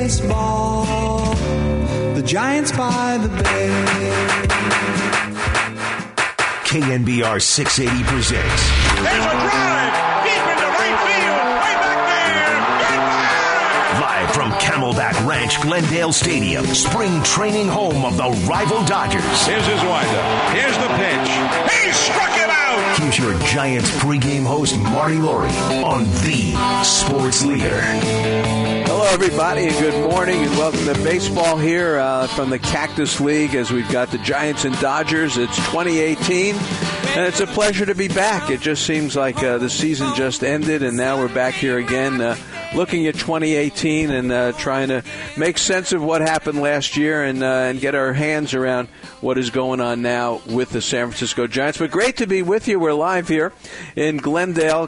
baseball, the Giants by the bay. KNBR 680 presents. There's a drive deep into right field, way back there. Live from Camelback Ranch, Glendale Stadium, spring training home of the rival Dodgers. Here's his windup. Here's the pitch. He struck him out. Here's your Giants pregame host, Marty Laurie, on the Sports Leader. Hello, everybody, and good morning, and welcome to baseball here from the Cactus League as we've got the Giants and Dodgers. It's 2018, and it's a pleasure to be back. It just seems like the season just ended, and now we're back here again looking at 2018 and trying to make sense of what happened last year and get our hands around what is going on now with the San Francisco Giants. But great to be with you. We're live here in Glendale,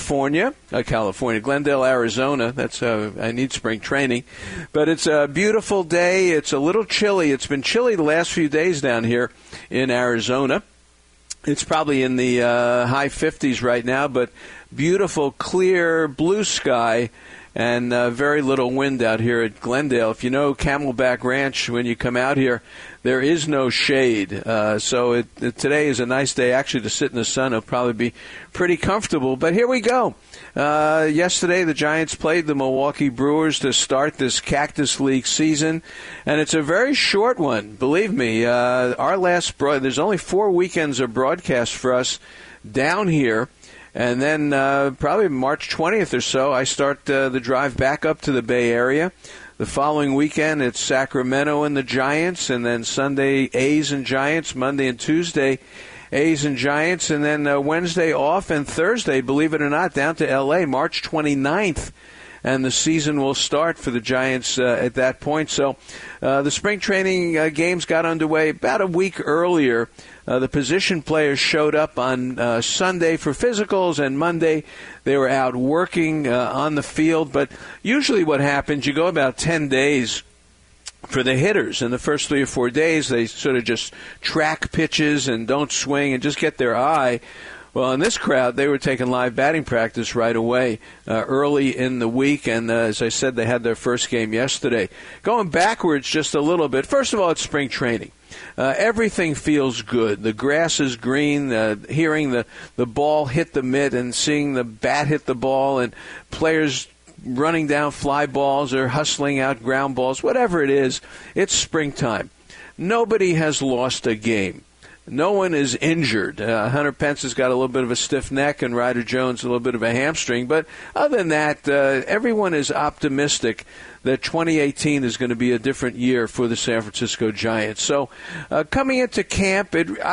Glendale, Arizona. That's I need spring training. But it's a beautiful day. It's a little chilly. It's been chilly the last few days down here in Arizona. It's probably in the high 50s right now, but beautiful, clear, blue sky and very little wind out here at Glendale. If you know Camelback Ranch, when you come out here, there is no shade. So today is a nice day actually to sit in the sun. It'll probably be pretty comfortable. But here we go. Yesterday, the Giants played the Milwaukee Brewers to start this Cactus League season, and it's a very short one. Believe me, our last there's only 4 weekends of broadcast for us down here. And then probably March 20th or so, I start the drive back up to the Bay Area. The following weekend, it's Sacramento and the Giants, and then Sunday, A's and Giants, Monday and Tuesday, A's and Giants, and then Wednesday off, and Thursday, believe it or not, down to L.A., March 29th. And the season will start for the Giants at that point. So the spring training games got underway about a week earlier. The position players showed up on Sunday for physicals, and Monday they were out working on the field. But usually what happens, you go about 10 days for the hitters. In the first 3 or 4 days, they sort of just track pitches and don't swing and just get their eye. Well, in this crowd, they were taking live batting practice right away early in the week, and as I said, they had their first game yesterday. Going backwards just a little bit, first of all, it's spring training. Everything feels good. The grass is green, hearing the ball hit the mitt and seeing the bat hit the ball and players running down fly balls or hustling out ground balls, whatever it is, it's springtime. Nobody has lost a game. No one is injured. Hunter Pence has got a little bit of a stiff neck and Ryder Jones a little bit of a hamstring. But other than that, everyone is optimistic that 2018 is going to be a different year for the San Francisco Giants. So coming into camp,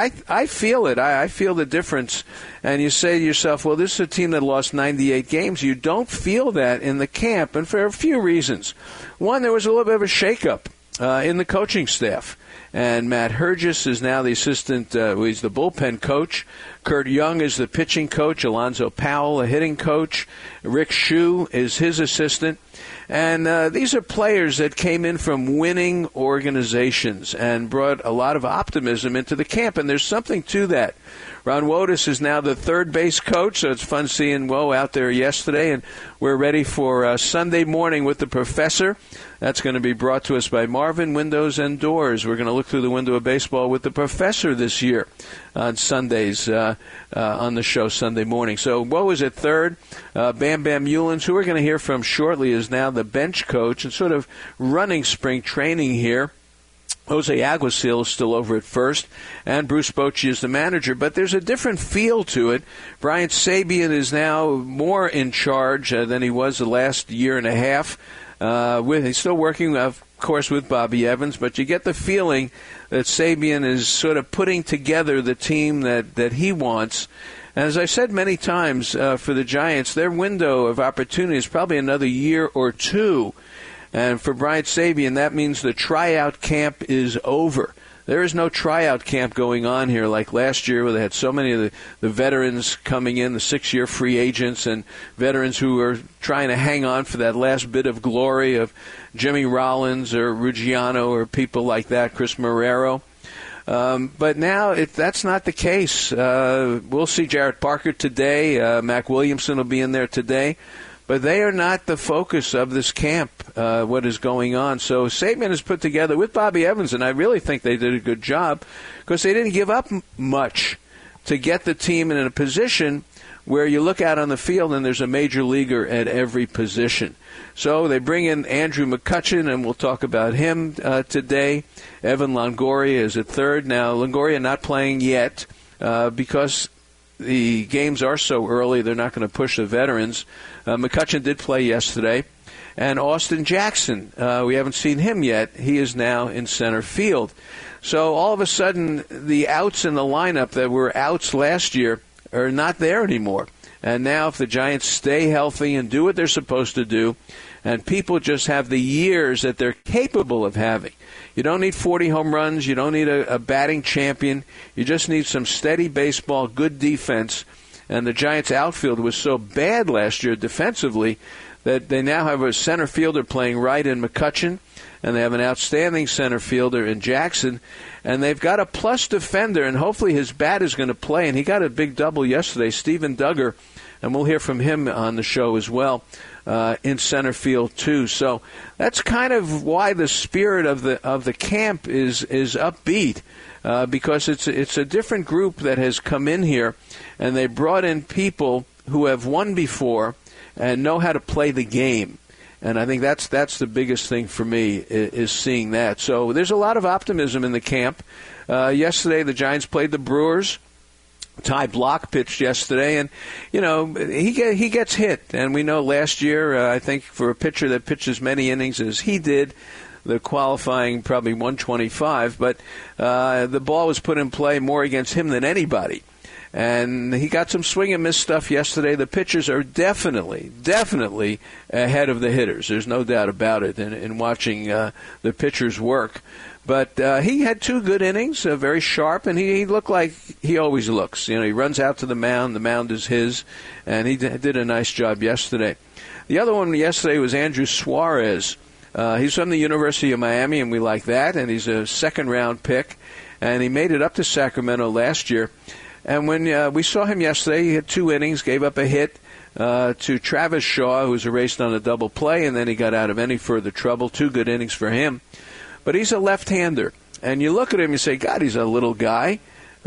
I feel it. I feel the difference. And you say to yourself, well, this is a team that lost 98 games. You don't feel that in the camp, and for a few reasons. One, there was a little bit of a shakeup in the coaching staff. And Matt Hergis is now the assistant, he's the bullpen coach. Kurt Young is the pitching coach. Alonzo Powell, a hitting coach. Rick Shue is his assistant. And these are players that came in from winning organizations and brought a lot of optimism into the camp. And there's something to that. Ron Wotus is now the third base coach, so it's fun seeing Wo out there yesterday. And we're ready for Sunday morning with the professor. That's going to be brought to us by Marvin Windows and Doors. We're going to look through the window of baseball with the professor this year on Sundays on the show Sunday morning. So Wo is at third. Bam Bam Eulens, who we're going to hear from shortly, is now the bench coach and sort of running spring training here. Jose Aguasil is still over at first, and Bruce Bochy is the manager. But there's a different feel to it. Brian Sabean is now more in charge than he was the last year and a half. He's still working, of course, with Bobby Evans, but you get the feeling that Sabean is sort of putting together the team that he wants. And as I said many times for the Giants, their window of opportunity is probably another year or two. And for Brian Sabean, that means the tryout camp is over. There is no tryout camp going on here like last year where they had so many of the veterans coming in, the 6-year free agents and veterans who are trying to hang on for that last bit of glory of Jimmy Rollins or Ruggiano or people like that, Chris Marrero. But now that's not the case. We'll see Jarrett Parker today. Mac Williamson will be in there today. but they are not the focus of this camp, what is going on. So Saban has put together, with Bobby Evans, and I really think they did a good job, because they didn't give up much to get the team in a position where you look out on the field and there's a major leaguer at every position. So they bring in Andrew McCutchen, and we'll talk about him today. Evan Longoria is at third. Now, Longoria not playing yet because the games are so early, they're not going to push the veterans. McCutchen did play yesterday. And Austin Jackson, we haven't seen him yet. He is now in center field. So all of a sudden, the outs in the lineup that were outs last year are not there anymore. And now if the Giants stay healthy and do what they're supposed to do, and people just have the years that they're capable of having. You don't need 40 home runs. You don't need a batting champion. You just need some steady baseball, good defense. And the Giants' outfield was so bad last year defensively that they now have a center fielder playing right in McCutchen, and they have an outstanding center fielder in Jackson. And they've got a plus defender, and hopefully his bat is going to play. And he got a big double yesterday, Steven Duggar, and we'll hear from him on the show as well. In center field too, so that's kind of why the spirit of the camp is upbeat, because it's a different group that has come in here, and they brought in people who have won before and know how to play the game, and I think that's the biggest thing for me is seeing that. So there's a lot of optimism in the camp. Yesterday the Giants played the Brewers. Ty Block pitched yesterday, and he gets hit. And we know last year, I think for a pitcher that pitched as many innings as he did, the qualifying probably 125, but the ball was put in play more against him than anybody. And he got some swing and miss stuff yesterday. The pitchers are definitely ahead of the hitters. There's no doubt about it in watching the pitchers work. But he had 2 good innings, very sharp, and he looked like he always looks. He runs out to the mound is his, and he did a nice job yesterday. The other one yesterday was Andrew Suarez. He's from the University of Miami, and we like that, and he's a second-round pick, and he made it up to Sacramento last year. And when we saw him yesterday, he had 2 innings, gave up a hit to Travis Shaw, who was erased on a double play, and then he got out of any further trouble. 2 good innings for him. But he's a left-hander, and you look at him and say, God, he's a little guy.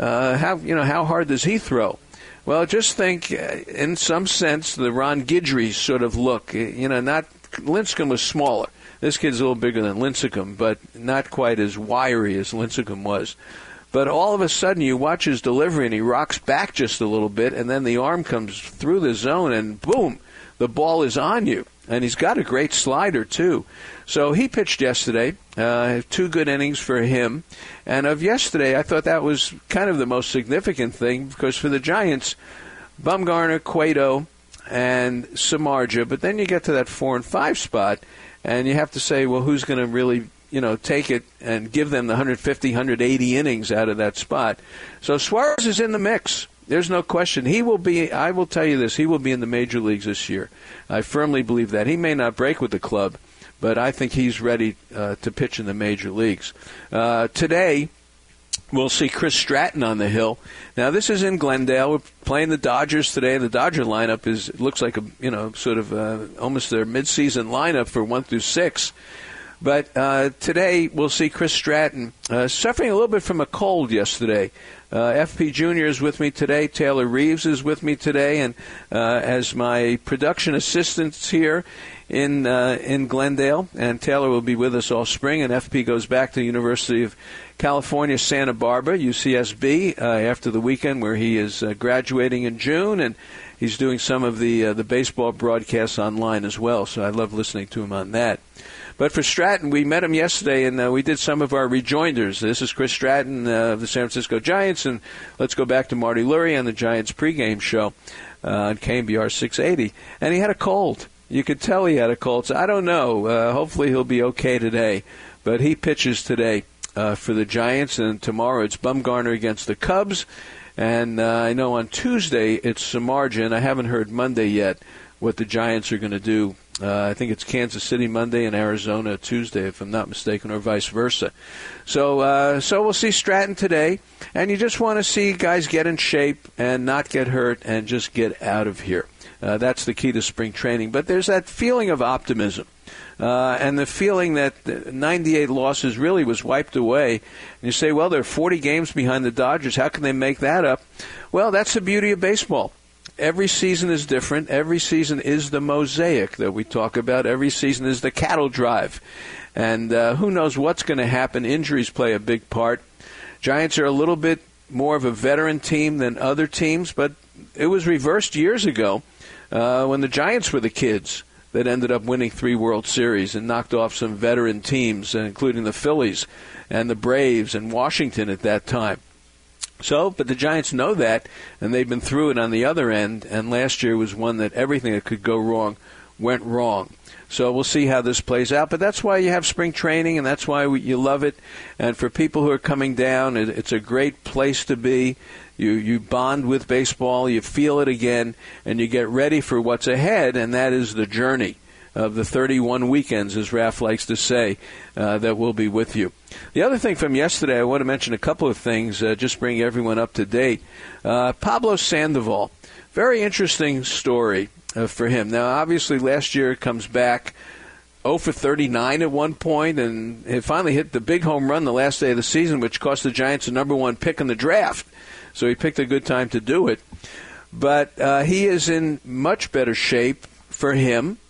How hard does he throw? Well, just think, in some sense, the Ron Guidry sort of look. Lincecum was smaller. This kid's a little bigger than Lincecum, but not quite as wiry as Lincecum was. But all of a sudden, you watch his delivery, and he rocks back just a little bit, and then the arm comes through the zone, and boom, the ball is on you. And he's got a great slider, too. So he pitched yesterday, 2 good innings for him. And of yesterday, I thought that was kind of the most significant thing, because for the Giants, Bumgarner, Cueto, and Samardzija, but then you get to that 4 and 5 spot, and you have to say, well, who's going to really take it and give them the 150, 180 innings out of that spot? So Suarez is in the mix. There's no question. He will be, I will tell you this, he will be in the major leagues this year. I firmly believe that. He may not break with the club, but I think he's ready to pitch in the major leagues. Today, we'll see Chris Stratton on the hill. Now, this is in Glendale. We're playing the Dodgers today. The Dodger lineup looks like almost their midseason lineup for 1 through 6. But today, we'll see Chris Stratton suffering a little bit from a cold yesterday. FP Jr. is with me today. Taylor Reeves is with me today. And as my production assistants here in Glendale. And Taylor will be with us all spring. And FP goes back to the University of California, Santa Barbara, UCSB, after the weekend where he is graduating in June. And he's doing some of the baseball broadcasts online as well. So I love listening to him on that. But for Stratton, we met him yesterday, and we did some of our rejoinders. This is Chris Stratton of the San Francisco Giants, and let's go back to Marty Lurie on the Giants pregame show on KMBR 680. And he had a cold. You could tell he had a cold. So I don't know. Hopefully he'll be okay today. But he pitches today for the Giants, and tomorrow it's Bumgarner against the Cubs. And I know on Tuesday it's Samardzija, and I haven't heard Monday yet what the Giants are going to do. I think it's Kansas City Monday and Arizona Tuesday, if I'm not mistaken, or vice versa. So we'll see Stratton today, and you just want to see guys get in shape and not get hurt and just get out of here. That's the key to spring training. But there's that feeling of optimism. And the feeling that 98 losses really was wiped away. And you say, well, they're 40 games behind the Dodgers. How can they make that up? Well, that's the beauty of baseball. Every season is different. Every season is the mosaic that we talk about. Every season is the cattle drive. And who knows what's going to happen. Injuries play a big part. Giants are a little bit more of a veteran team than other teams, but it was reversed years ago when the Giants were the kids that ended up winning 3 World Series and knocked off some veteran teams, including the Phillies and the Braves and Washington at that time. So, but the Giants know that, and they've been through it on the other end, and last year was one that everything that could go wrong went wrong. So we'll see how this plays out. But that's why you have spring training, and that's why you love it. And for people who are coming down, it's a great place to be. You bond with baseball, you feel it again, and you get ready for what's ahead, and that is the journey of the 31 weekends, as Raf likes to say, that will be with you. The other thing from yesterday, I want to mention a couple of things, just bring everyone up to date. Pablo Sandoval, very interesting story for him. Now, obviously, last year it comes back 0 for 39 at one point, and he finally hit the big home run the last day of the season, which cost the Giants the number 1 pick in the draft. So he picked a good time to do it. But he is in much better shape for him,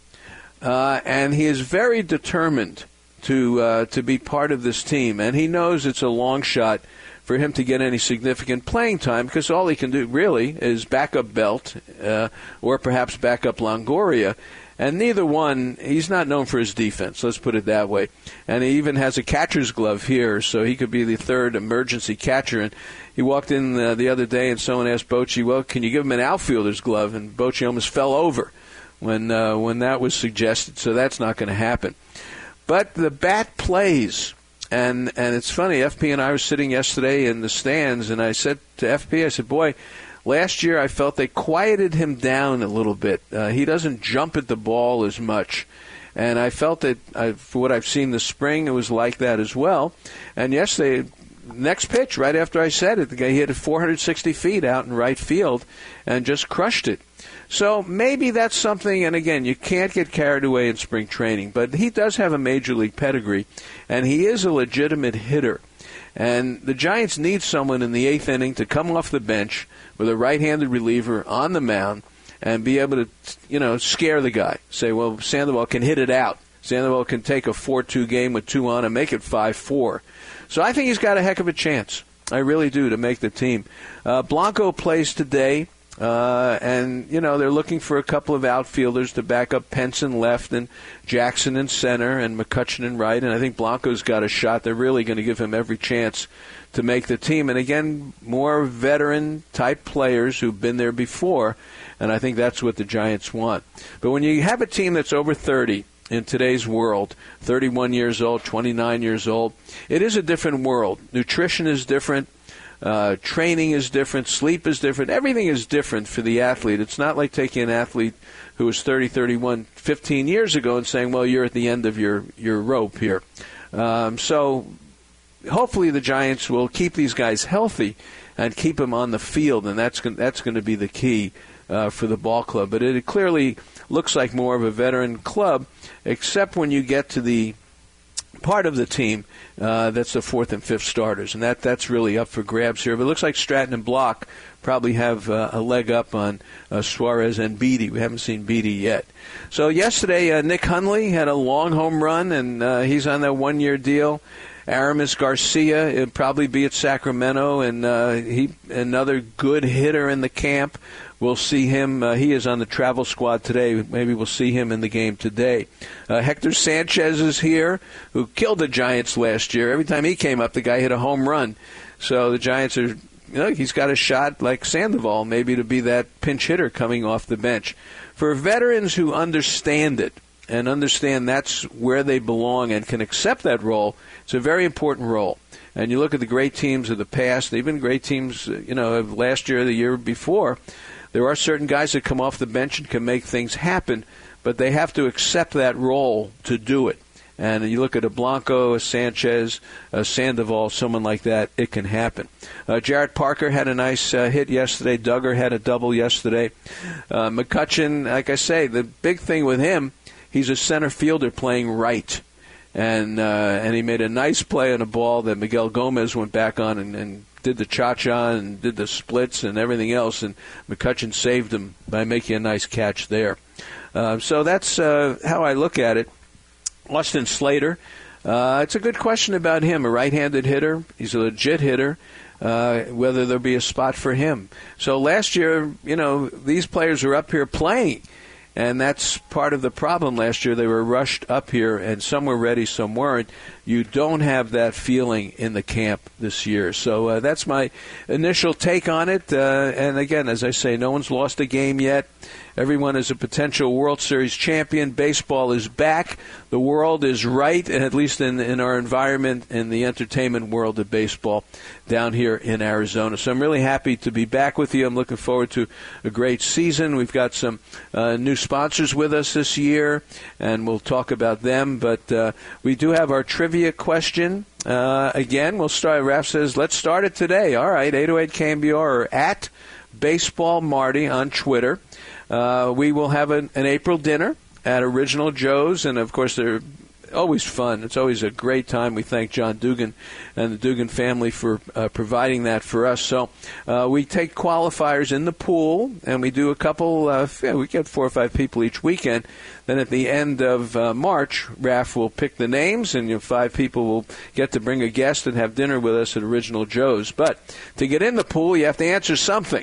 and he is very determined to be part of this team. And he knows it's a long shot for him to get any significant playing time, because all he can do really is backup Belt or perhaps backup Longoria. And neither one, he's not known for his defense, let's put it that way. And he even has a catcher's glove here, so he could be the third emergency catcher. And he walked in the other day and someone asked Bochy, well, can you give him an outfielder's glove? And Bochy almost fell over when that was suggested, so that's not going to happen. But the bat plays. And it's funny, FP and I were sitting yesterday in the stands, and I said to FP, I said, boy, last year I felt they quieted him down a little bit. He doesn't jump at the ball as much. And I felt that for what I've seen this spring, it was like that as well. And yesterday, next pitch, right after I said it, the guy hit it 460 feet out in right field and just crushed it. So maybe that's something, and again, you can't get carried away in spring training, but he does have a major league pedigree, and he is a legitimate hitter. And the Giants need someone in the 8th inning to come off the bench with a right-handed reliever on the mound and be able to, scare the guy. Say, well, Sandoval can hit it out. Sandoval can take a 4-2 game with 2 on and make it 5-4. So I think he's got a heck of a chance. I really do, to make the team. Blanco plays today. And they're looking for a couple of outfielders to back up Pence in left and Jackson in center and McCutchen in right. And I think Blanco's got a shot. They're really going to give him every chance to make the team. And again, more veteran-type players who've been there before. And I think that's what the Giants want. But when you have a team that's over 30 in today's world, 31 years old, 29 years old, it is a different world. Nutrition is different. Training is different, sleep is different, everything is different for the athlete. It's not like taking an athlete who was 30, 31, 15 years ago and saying, well, you're at the end of your rope here. So hopefully the Giants will keep these guys healthy and keep them on the field, and that's going to be the key for the ball club. But it clearly looks like more of a veteran club, except when you get to the part of the team that's the 4th and 5th starters, and that's really up for grabs here. But it looks like Stratton and Block probably have a leg up on Suarez and Beatty. We haven't seen Beatty yet. So yesterday, Nick Hundley had a long home run, and he's on that 1-year deal. Aramis Garcia will probably be at Sacramento, and he another good hitter in the camp. We'll see him. He is on the travel squad today. Maybe we'll see him in the game today. Hector Sanchez is here, who killed the Giants last year. Every time he came up, the guy hit a home run. So the Giants are, he's got a shot like Sandoval, maybe to be that pinch hitter coming off the bench. For veterans who understand it and understand that's where they belong and can accept that role, it's a very important role. And you look at the great teams of the past, even great teams, of last year or the year before, there are certain guys that come off the bench and can make things happen, but they have to accept that role to do it. And you look at a Blanco, a Sanchez, a Sandoval, someone like that, it can happen. Jarrett Parker had a nice hit yesterday. Duggar had a double yesterday. McCutchen, like I say, the big thing with him, he's a center fielder playing right. And he made a nice play on a ball that Miguel Gomez went back on and did the cha-cha and did the splits and everything else, and McCutchen saved him by making a nice catch there. So that's how I look at it. Austin Slater, it's a good question about him, a right-handed hitter. He's a legit hitter, whether there'll be a spot for him. So last year, these players were up here playing, and that's part of the problem last year. They were rushed up here, and some were ready, some weren't. You don't have that feeling in the camp this year. So that's my initial take on it. And again, as I say, no one's lost a game yet. Everyone is a potential World Series champion. Baseball is back. The world is right, at least in our environment, in the entertainment world of baseball down here in Arizona. So I'm really happy to be back with you. I'm looking forward to a great season. We've got some new sponsors with us this year, and we'll talk about them. But we do have our trivia question. Again, we'll start. Raph says, let's start it today. All right, 808-KMBR or at Baseball Marty on Twitter. We will have an April dinner at Original Joe's, and of course they're always fun. It's always a great time. We thank John Dugan and the Dugan family for providing that for us. So we take qualifiers in the pool, and we do a couple. We get 4 or 5 people each weekend. Then at the end of March, Raph will pick the names, and 5 people will get to bring a guest and have dinner with us at Original Joe's. But to get in the pool, you have to answer something.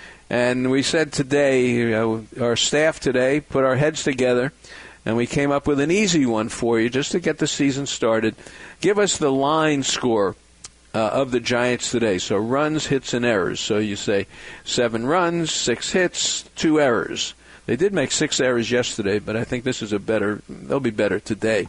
And we said today, our staff today put our heads together, and we came up with an easy one for you just to get the season started. Give us the line score of the Giants today. So runs, hits, and errors. So you say 7 runs, 6 hits, 2 errors. They did make 6 errors yesterday, but I think this is they'll be better today.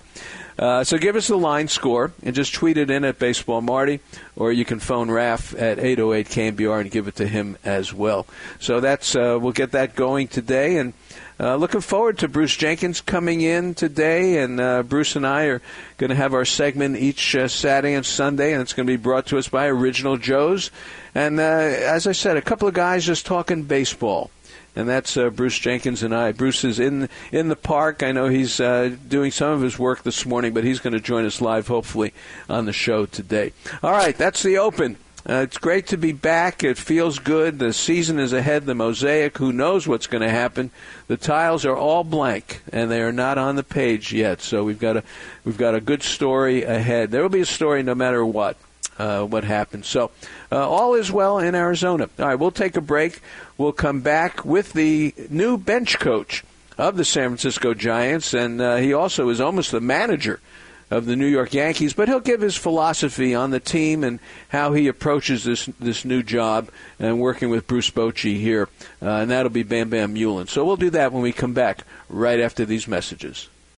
So give us the line score and just tweet it in at Baseball Marty, or you can phone Raph at 808-KMBR and give it to him as well. So that's we'll get that going today, and looking forward to Bruce Jenkins coming in today, and Bruce and I are going to have our segment each Saturday and Sunday, and it's going to be brought to us by Original Joe's. And as I said, a couple of guys just talking baseball. And that's Bruce Jenkins and I. Bruce is in the park. I know he's doing some of his work this morning, but he's going to join us live, hopefully, on the show today. All right, that's the Open. It's great to be back. It feels good. The season is ahead. The mosaic, who knows what's going to happen. The tiles are all blank, and they are not on the page yet. So we've got a good story ahead. There will be a story no matter what happens. So all is well in Arizona. All right, we'll take a break. We'll come back with the new bench coach of the San Francisco Giants, and he also is almost the manager of the New York Yankees, but he'll give his philosophy on the team and how he approaches this new job and working with Bruce Bochy here, and that'll be Bam Bam Mullen. So we'll do that when we come back right after these messages.